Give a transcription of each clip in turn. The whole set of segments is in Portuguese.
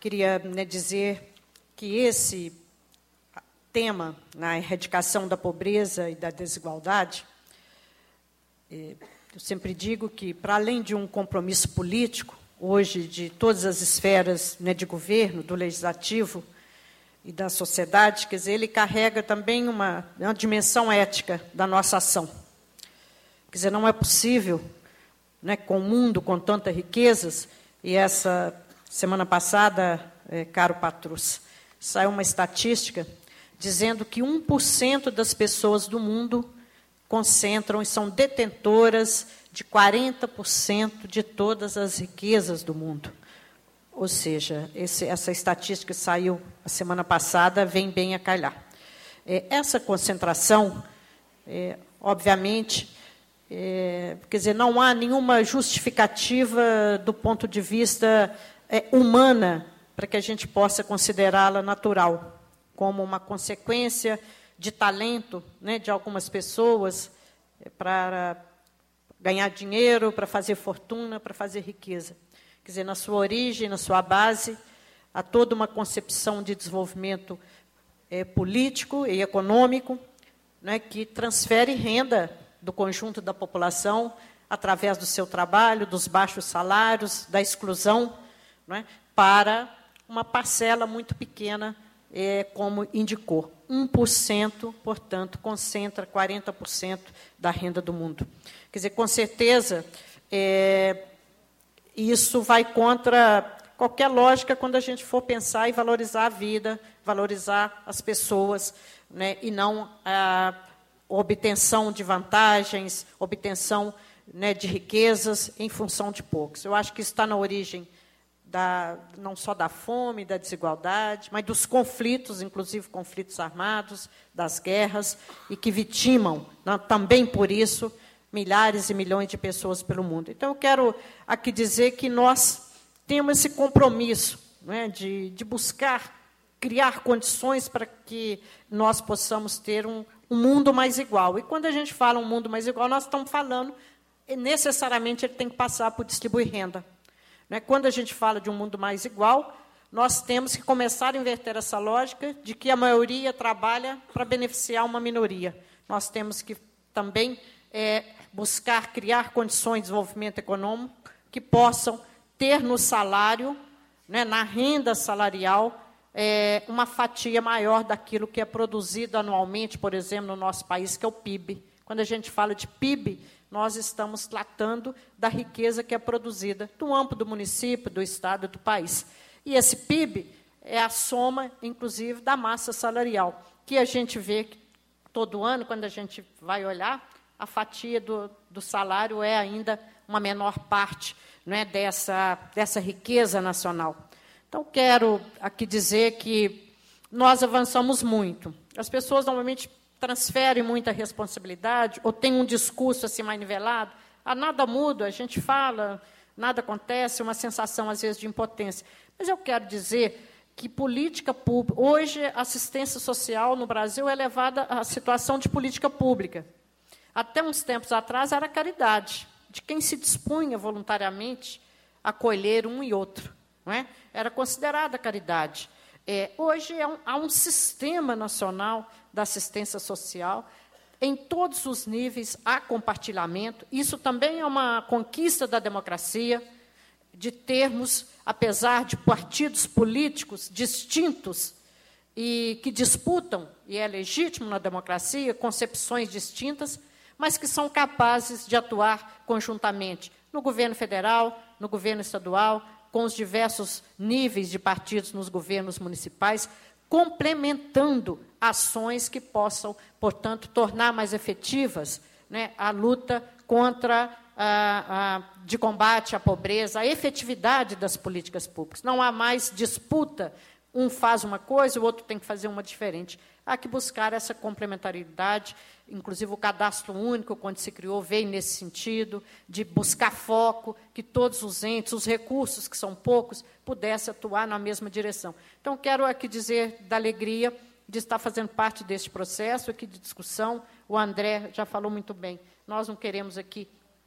queria, dizer que esse tema, na erradicação da pobreza e da desigualdade, eu sempre digo que, para além de um compromisso político, hoje, de todas as esferas, de governo, do legislativo e da sociedade, quer dizer, ele carrega também uma dimensão ética da nossa ação. Quer dizer, não é possível, com um mundo com tantas riquezas, e essa semana passada, caro Patrus, saiu uma estatística dizendo que 1% das pessoas do mundo concentram e são detentoras de 40% de todas as riquezas do mundo. Ou seja, essa estatística saiu a semana passada, vem bem a calhar. Essa concentração, obviamente, quer dizer, não há nenhuma justificativa do ponto de vista humana para que a gente possa considerá-la natural, como uma consequência de talento, de algumas pessoas para ganhar dinheiro, para fazer fortuna, para fazer riqueza. Quer dizer, na sua origem, na sua base, há toda uma concepção de desenvolvimento político e econômico, que transfere renda do conjunto da população através do seu trabalho, dos baixos salários, da exclusão, para uma parcela muito pequena, como indicou. 1%, portanto, concentra 40% da renda do mundo. Quer dizer, com certeza, isso vai contra qualquer lógica quando a gente for pensar e valorizar a vida, valorizar as pessoas, e não a obtenção de vantagens, obtenção, de riquezas em função de poucos. Eu acho que isso está na origem não só da fome, da desigualdade, mas dos conflitos, inclusive conflitos armados, das guerras, e que vitimam, também por isso, milhares e milhões de pessoas pelo mundo. Então, eu quero aqui dizer que nós temos esse compromisso, de buscar criar condições para que nós possamos ter um mundo mais igual. E, quando a gente fala um mundo mais igual, nós estamos falando, necessariamente, ele tem que passar por distribuir renda. Quando a gente fala de um mundo mais igual, nós temos que começar a inverter essa lógica de que a maioria trabalha para beneficiar uma minoria. Nós temos que também buscar criar condições de desenvolvimento econômico que possam ter no salário, na renda salarial, uma fatia maior daquilo que é produzido anualmente, por exemplo, no nosso país, que é o PIB. Quando a gente fala de PIB, nós estamos tratando da riqueza que é produzida no âmbito do município, do estado, do país. E esse PIB é a soma, inclusive, da massa salarial, que a gente vê que, todo ano, quando a gente vai olhar, a fatia do salário é ainda uma menor parte, dessa riqueza nacional. Então, quero aqui dizer que nós avançamos muito. As pessoas, normalmente, transfere muita responsabilidade, ou tem um discurso assim mais nivelado, nada muda, a gente fala, nada acontece, uma sensação, às vezes, de impotência. Mas eu quero dizer que política pública... Hoje, a assistência social no Brasil é levada à situação de política pública. Até uns tempos atrás, era caridade, de quem se dispunha voluntariamente a acolher um e outro. Era considerada caridade. Hoje, há um sistema nacional da assistência social, em todos os níveis há compartilhamento. Isso também é uma conquista da democracia, de termos, apesar de partidos políticos distintos e que disputam, e é legítimo na democracia, concepções distintas, mas que são capazes de atuar conjuntamente no governo federal, no governo estadual, com os diversos níveis de partidos nos governos municipais, complementando ações que possam, portanto, tornar mais efetivas a luta contra de combate à pobreza, a efetividade das políticas públicas. Não há mais disputa, um faz uma coisa, o outro tem que fazer uma diferente. Há que buscar essa complementariedade, inclusive o cadastro único, quando se criou, veio nesse sentido, de buscar foco, que todos os entes, os recursos, que são poucos, pudessem atuar na mesma direção. Então, quero aqui dizer da alegria de estar fazendo parte deste processo aqui de discussão. O André já falou muito bem. Nós não queremos aqui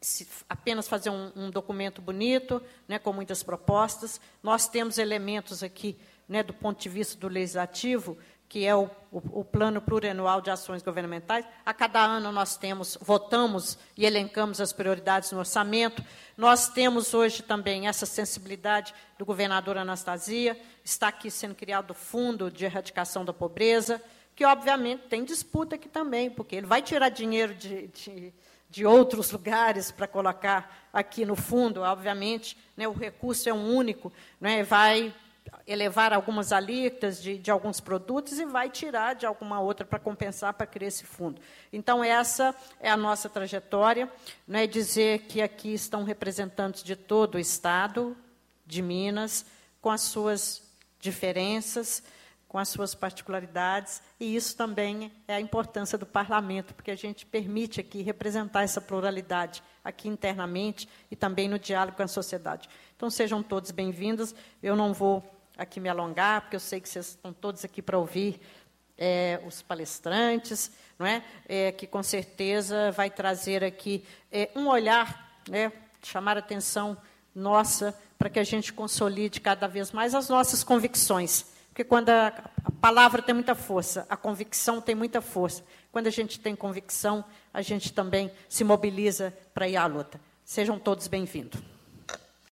apenas fazer um documento bonito, né, com muitas propostas. Nós temos elementos aqui, né, do ponto de vista do legislativo, que é o Plano Plurianual de Ações Governamentais. A cada ano nós votamos e elencamos as prioridades no orçamento. Nós temos hoje também essa sensibilidade do governador Anastasia, está aqui sendo criado o Fundo de Erradicação da Pobreza, que, obviamente, tem disputa aqui também, porque ele vai tirar dinheiro de outros lugares para colocar aqui no fundo, obviamente, né, o recurso é um único, né, vai elevar algumas alíquotas de alguns produtos e vai tirar de alguma outra para compensar, para criar esse fundo. Então, essa é a nossa trajetória, né, dizer que aqui estão representantes de todo o Estado, de Minas, com as suas diferenças, com as suas particularidades, e isso também é a importância do parlamento, porque a gente permite aqui representar essa pluralidade aqui internamente e também no diálogo com a sociedade. Então, sejam todos bem-vindos. Eu não vou aqui me alongar, porque eu sei que vocês estão todos aqui para ouvir os palestrantes, não é? Que, com certeza, vai trazer aqui um olhar, né, chamar a atenção nossa para que a gente consolide cada vez mais as nossas convicções. Porque quando a palavra tem muita força, a convicção tem muita força. Quando a gente tem convicção, a gente também se mobiliza para ir à luta. Sejam todos bem-vindos.